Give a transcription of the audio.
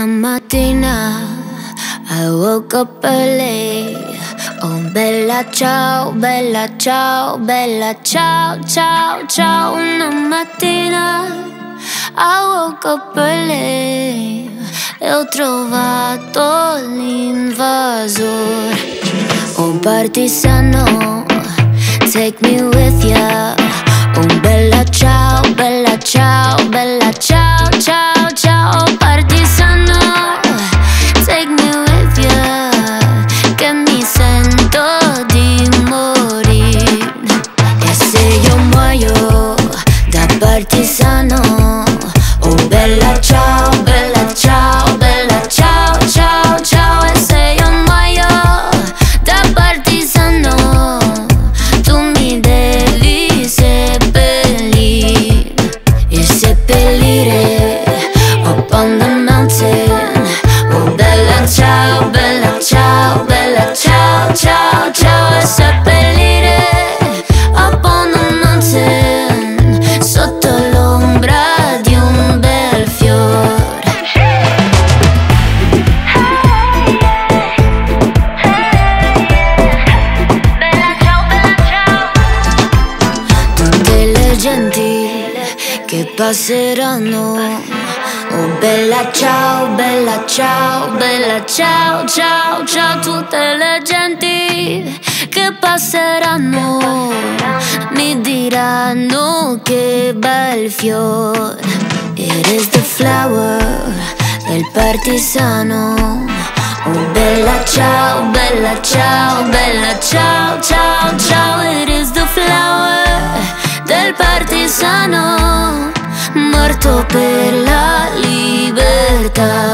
Una mattina I woke up early. Oh bella ciao, bella ciao, bella ciao, ciao, ciao. Una mattina I woke up early e ho trovato l'invasore. Oh partigiano, take me with ya. Oh bella ciao, bella ciao, bella ciao, ciao, ciao. Oh partigiano, take me with ya, che mi sento di morire. E se io muoio da partigiano, oh bella ciao, bella ciao, bella ciao, ciao, ciao. E se io muoio da partigiano, tu mi devi seppellire. E seppellire up on the mountain. Oh bella ciao, bella ciao, bella ciao, ciao, ciao. E seppellire up on the mountain, sotto l'ombra di un bel fiore. Bella ciao, bella ciao. Tutte le genti che passeranno. Oh bella ciao, bella ciao, bella ciao, ciao, ciao. Tutte le genti che passeranno mi diranno che bel fiore. It is the flower del partigiano. Oh bella ciao, bella ciao, bella ciao, ciao, ciao. It is the flower del partigiano, morto per la libertà.